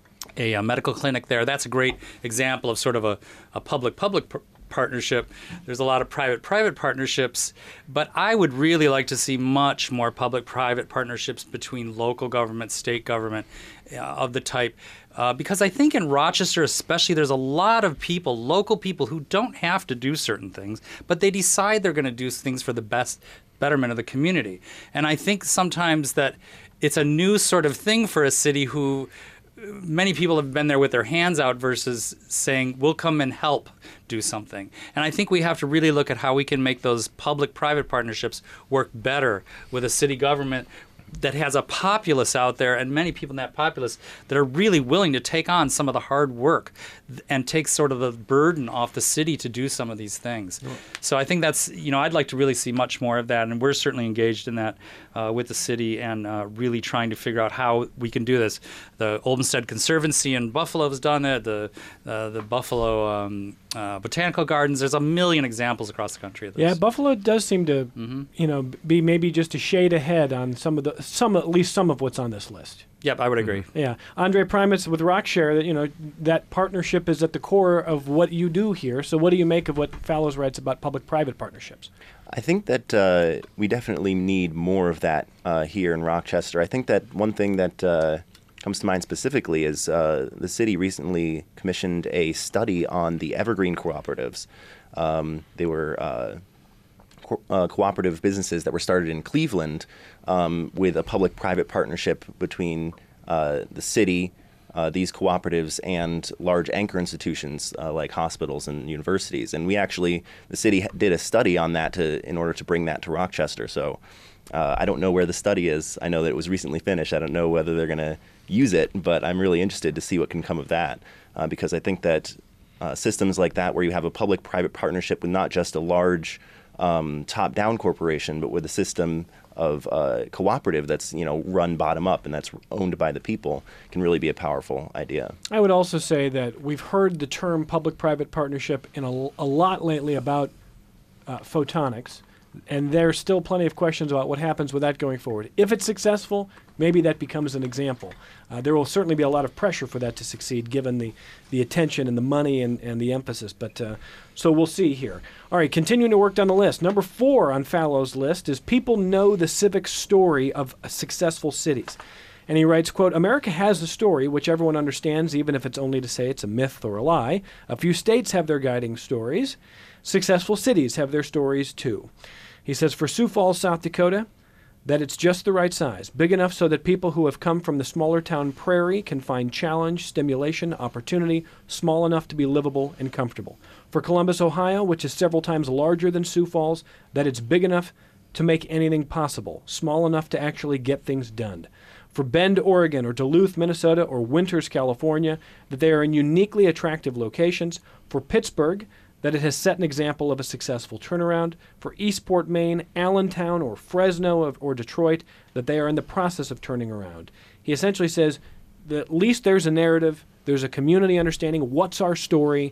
a, a medical clinic there. That's a great example of sort of a, a public-public pr- partnership. There's a lot of private-private partnerships, but I would really like to see much more public-private partnerships between local government, state government, uh, of the type. Uh, because I think in Rochester especially, there's a lot of people, local people, who don't have to do certain things, but they decide they're going to do things for the best betterment of the community. And I think sometimes that it's a new sort of thing for a city who many people have been there with their hands out versus saying, we'll come and help do something. And I think we have to really look at how we can make those public-private partnerships work better with a city government that has a populace out there, and many people in that populace that are really willing to take on some of the hard work and take sort of the burden off the city to do some of these things. Yeah. So I think that's, you know, I'd like to really see much more of that, and we're certainly engaged in that uh, with the city, and uh, really trying to figure out how we can do this. The Olmsted Conservancy in Buffalo has done it, the uh, the Buffalo um, uh, Botanical Gardens. There's a million examples across the country of this. Yeah, Buffalo does seem to, mm-hmm. you know, be maybe just a shade ahead on some of the some at least some of what's on this list. Yep, I would agree. Mm-hmm. Yeah, Andre Primus with RockShare, that you know that partnership is at the core of what you do here. So, what do you make of what Fallows writes about public-private partnerships? I think that uh, we definitely need more of that uh, here in Rochester. I think that one thing that uh, comes to mind specifically is uh, the city recently commissioned a study on the Evergreen Cooperatives. Um, they were uh, co- uh, cooperative businesses that were started in Cleveland um, with a public-private partnership between uh, the city, uh, these cooperatives, and large anchor institutions uh, like hospitals and universities. And we actually, the city did a study on that to in order to bring that to Rochester. So uh, I don't know where the study is. I know that it was recently finished. I don't know whether they're going to use it, but I'm really interested to see what can come of that, uh, because I think that uh, systems like that, where you have a public-private partnership with not just a large um, top-down corporation, but with a system of uh, cooperative that's, you know, run bottom-up and that's owned by the people, can really be a powerful idea. I would also say that we've heard the term public-private partnership in a, a lot lately about uh, photonics, and there's still plenty of questions about what happens with that going forward. If it's successful, maybe that becomes an example. Uh, there will certainly be a lot of pressure for that to succeed, given the, the attention and the money and, and the emphasis. But uh, so we'll see here. All right, continuing to work down the list. Number four on Fallow's list is people know the civic story of successful cities. And he writes, quote, America has a story which everyone understands, even if it's only to say it's a myth or a lie. A few states have their guiding stories. Successful cities have their stories, too. He says, for Sioux Falls, South Dakota, that it's just the right size, big enough so that people who have come from the smaller town prairie can find challenge, stimulation, opportunity, small enough to be livable and comfortable. For Columbus, Ohio, which is several times larger than Sioux Falls, that it's big enough to make anything possible, small enough to actually get things done. For Bend, Oregon, or Duluth, Minnesota, or Winters, California, that they are in uniquely attractive locations. For Pittsburgh, that it has set an example of a successful turnaround. For Eastport, Maine, Allentown, or Fresno, or Detroit, that they are in the process of turning around. He essentially says that at least there's a narrative, there's a community understanding. What's our story?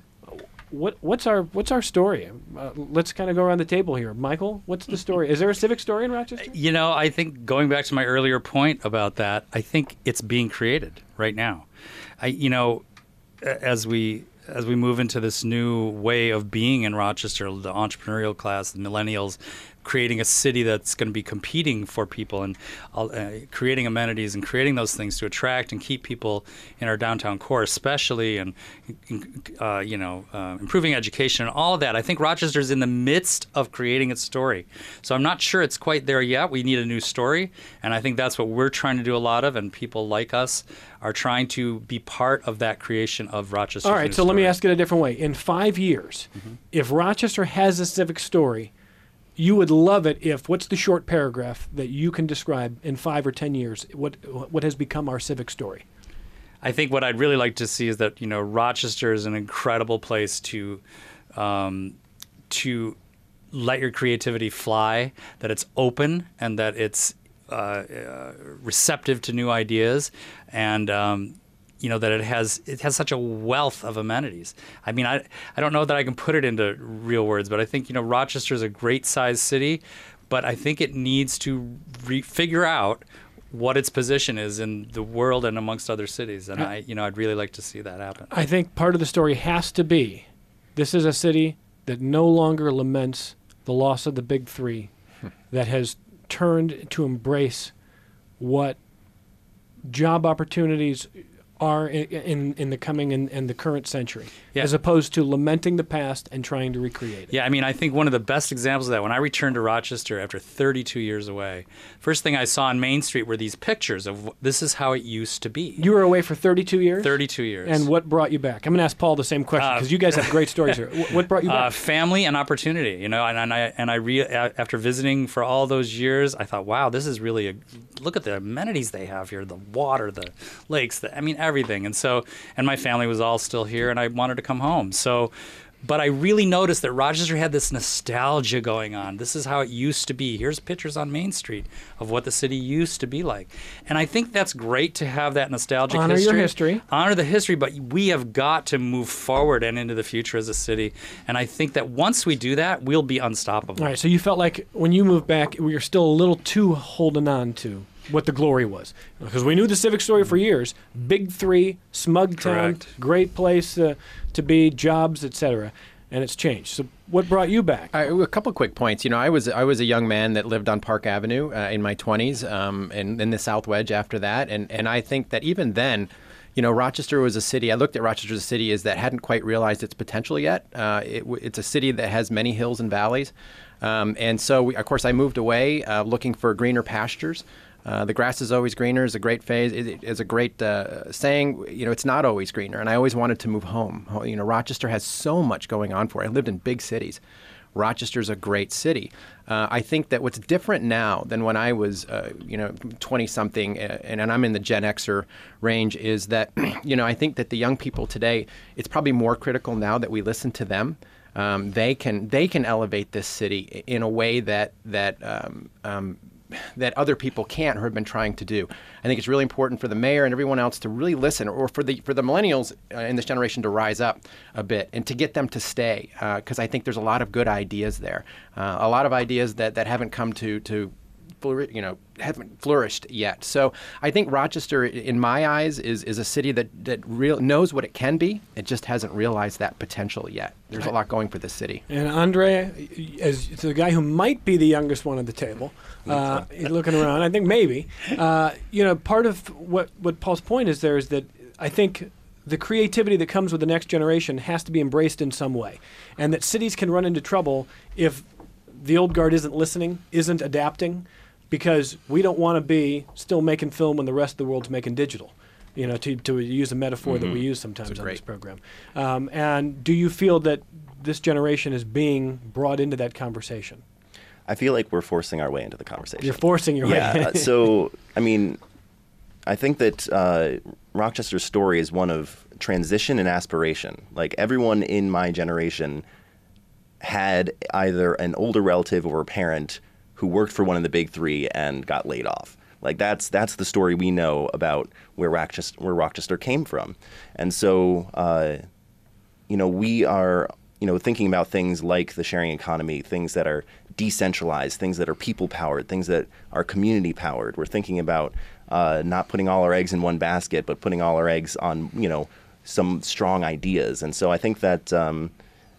What what's our what's our story? Uh, let's kind of go around the table here. Michael, what's the story? Is there a civic story in Rochester? You know, I think going back to my earlier point about that, I think it's being created right now. I, you know, as we as we move into this new way of being in Rochester, the entrepreneurial class, the millennials, creating a city that's going to be competing for people and uh, creating amenities and creating those things to attract and keep people in our downtown core, especially, and uh, you know, uh, improving education and all of that. I think Rochester's in the midst of creating its story. So I'm not sure it's quite there yet. We need a new story, and I think that's what we're trying to do a lot of, and people like us are trying to be part of that creation of Rochester. All right, so story. Let me ask it a different way. In five years, mm-hmm. if Rochester has a civic story, you would love it if, what's the short paragraph that you can describe in five or ten years, what what has become our civic story? I think what I'd really like to see is that, you know, Rochester is an incredible place to um, to let your creativity fly, that it's open, and that it's uh, uh, receptive to new ideas, and um, you know that it has it has such a wealth of amenities. I mean, I I don't know that I can put it into real words, but I think you know Rochester is a great sized city, but I think it needs to re- figure out what its position is in the world and amongst other cities, and I you know I'd really like to see that happen. I think part of the story has to be this is a city that no longer laments the loss of the big three, that has turned to embrace what job opportunities are in in, in the coming and, and the current century, Yeah. as opposed to lamenting the past and trying to recreate it. Yeah, I mean, I think one of the best examples of that, when I returned to Rochester after thirty-two years away, first thing I saw on Main Street were these pictures of this is how it used to be. You were away for thirty-two years? thirty-two years. And what brought you back? I'm going to ask Paul the same question because Uh, you guys have great stories here. Wh- What brought you back? Uh, family and opportunity, you know, and, and I and I re- after visiting for all those years, I thought, wow, this is really a look at the amenities they have here, the water, the lakes, the, I mean, everything. And so, and my family was all still here, and I wanted to come home. So, but I really noticed that Rochester had this nostalgia going on. This is how it used to be. Here's pictures on Main Street of what the city used to be like. And I think that's great to have that nostalgic Honor history. your history. Honor the history, but we have got to move forward and into the future as a city. And I think that once we do that, we'll be unstoppable. All right, so you felt like when you moved back, we were still a little too holding on to what the glory was. Because we knew the civic story for years. Big three, smug town, Correct. great place uh, to be, jobs, et cetera. And it's changed. So what brought you back? I, a couple quick points. You know, I was I was a young man that lived on Park Avenue uh, in my twenties, um, and in the South Wedge after that, and and I think that even then, you know, Rochester was a city. I looked at Rochester as a city as that hadn't quite realized its potential yet. Uh, it, it's a city that has many hills and valleys, um, and so we, of course I moved away uh, looking for greener pastures. Uh, the grass is always greener is a great phase. It is a great uh, saying. You know, it's not always greener, and I always wanted to move home. You know, Rochester has so much going on for it. I lived in big cities. Rochester's a great city. Uh, I think that what's different now than when I was, uh, you know, twenty-something, uh, and, and I'm in the Gen Xer range, is that, you know, I think that the young people today, it's probably more critical now that we listen to them. Um, they can they can elevate this city in a way that that. Um, um, that other people can't or have been trying to do. I think it's really important for the mayor and everyone else to really listen, or for the for the millennials uh, in this generation to rise up a bit and to get them to stay, because uh, I think there's a lot of good ideas there, uh, a lot of ideas that, that haven't come to to you know haven't flourished yet. So I think Rochester, in my eyes, is is a city that that real knows what it can be. It just hasn't realized that potential yet. There's a lot going for this city. And Andre, as the guy who might be the youngest one at the table, uh, looking around, I think maybe, uh, you know, part of what, what Paul's point is there is that I think the creativity that comes with the next generation has to be embraced in some way. And that cities can run into trouble if the old guard isn't listening, isn't adapting, because we don't want to be still making film when the rest of the world's making digital. You know, to, to use a metaphor mm-hmm. that we use sometimes on this program. Um, and do you feel that this generation is being brought into that conversation? I feel like we're forcing our way into the conversation. You're forcing your yeah, way. Yeah. So, I mean, I think that uh, Rochester's story is one of transition and aspiration. Like, everyone in my generation had either an older relative or a parent who worked for one of the big three and got laid off. Like, that's that's the story we know about where Rochester, where Rochester came from. And so, uh, you know, we are, you know, thinking about things like the sharing economy, things that are decentralized, things that are people-powered, things that are community-powered. We're thinking about uh, not putting all our eggs in one basket, but putting all our eggs on, you know, some strong ideas. And so I think that um,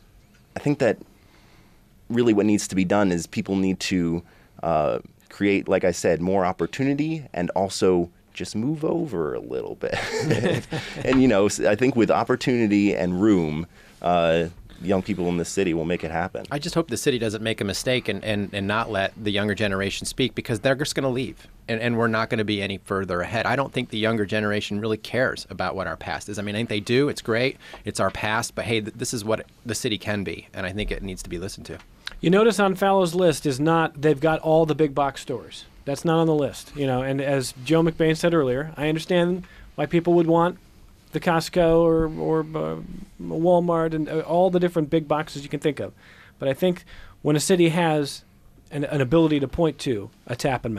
I think that really what needs to be done is people need to uh, create, like I said, more opportunity and also just move over a little bit. And, you know, I think with opportunity and room, uh, young people in this city will make it happen. I just hope the city doesn't make a mistake and, and, and not let the younger generation speak, because they're just going to leave, and, and we're not going to be any further ahead. I don't think the younger generation really cares about what our past is. I mean, I think they do. It's great. It's our past. But, hey, th- this is what the city can be, and I think it needs to be listened to. You notice on Fallow's list is not they've got all the big box stores. That's not on the list. You know, and as Joe McBain said earlier, I understand why people would want the Costco or or uh, Walmart and uh, all the different big boxes you can think of. But I think when a city has an, an ability to point to a Tappan Mallet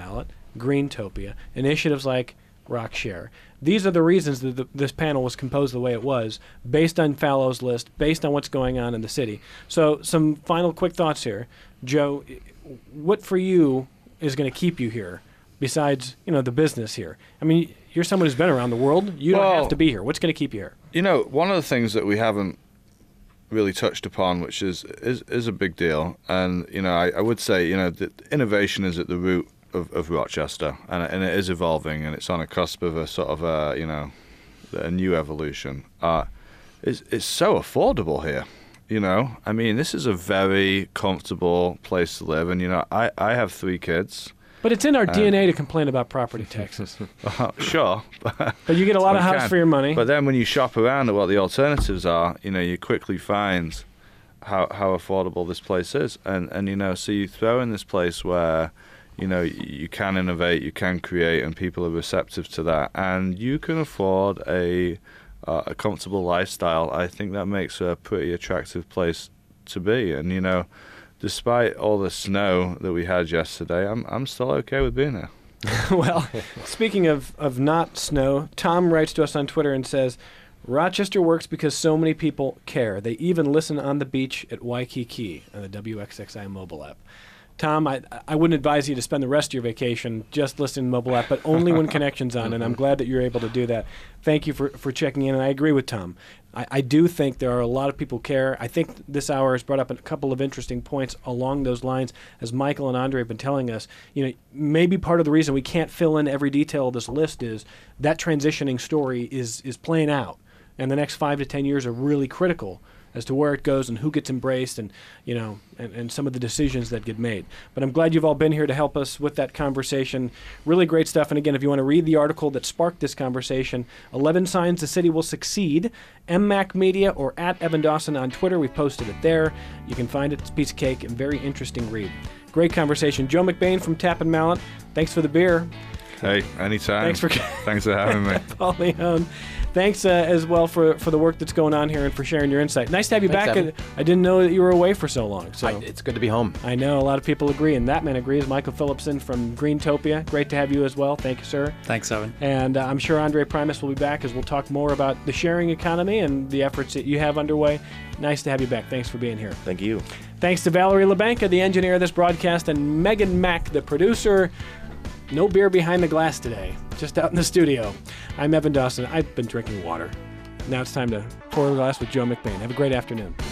Greentopia, initiatives like RockShare. These are the reasons that the, this panel was composed the way it was, based on Fallow's list, based on what's going on in the city. So some final quick thoughts here. Joe, what for you is going to keep you here besides, you know, the business here? I mean, you're someone who's been around the world. You don't Well, have to be here. What's going to keep you here? You know, one of the things that we haven't really touched upon, which is is, is a big deal, and, you know, I, I would say, you know, that innovation is at the root Of, of Rochester, and, and it is evolving, and it's on a cusp of a sort of a, you know, a new evolution. Uh, it's, it's so affordable here, you know. I mean, this is a very comfortable place to live, and, you know, I, I have three kids. But it's in our Um, D N A to complain about property taxes. Uh, sure. But you get a lot of We house can. for your money. But then when you shop around at what the alternatives are, you know, you quickly find how how affordable this place is. And, and you know, so you throw in this place where, you know, you can innovate, you can create, and people are receptive to that, and you can afford a uh, a comfortable lifestyle. I think that makes a pretty attractive place to be. And, you know, despite all the snow that we had yesterday, I'm I'm still okay with being here. Well, speaking of, of not snow, Tom writes to us on Twitter and says, Rochester works because so many people care. They even listen on the beach at Waikiki on the W X X I mobile app. Tom, I, I wouldn't advise you to spend the rest of your vacation just listening to the mobile app, but only when connection's on, and I'm glad that you're able to do that. Thank you for, for checking in, and I agree with Tom. I, I do think there are a lot of people who care. I think this hour has brought up a couple of interesting points along those lines. As Michael and Andre have been telling us, you know, maybe part of the reason we can't fill in every detail of this list is that transitioning story is, is playing out, and the next five to ten years are really critical as to where it goes and who gets embraced, and, you know, and, and some of the decisions that get made. But I'm glad you've all been here to help us with that conversation. Really great stuff. And again, if you want to read the article that sparked this conversation, eleven Signs the City Will Succeed, M M A C Media or at Evan Dawson on Twitter. We've posted it there. You can find it. It's a piece of cake and very interesting read. Great conversation. Joe McBain from Tap and Mallet, thanks for the beer. Hey, anytime. Thanks for Thanks for having me. Paul Leone, thanks uh, as well for, for the work that's going on here and for sharing your insight. Nice to have you Thanks, back. Evan. I didn't know that you were away for so long. So I, it's good to be home. I know a lot of people agree, and that man agrees. Michael Phillipson from Greentopia, great to have you as well. Thank you, sir. Thanks, Evan. And uh, I'm sure Andre Primus will be back as we'll talk more about the sharing economy and the efforts that you have underway. Nice to have you back. Thanks for being here. Thank you. Thanks to Valerie LaBanca, the engineer of this broadcast, and Megan Mack, the producer. No beer behind the glass today, just out in the studio. I'm Evan Dawson. I've been drinking water. Now it's time to pour a glass with Joe McBain. Have a great afternoon.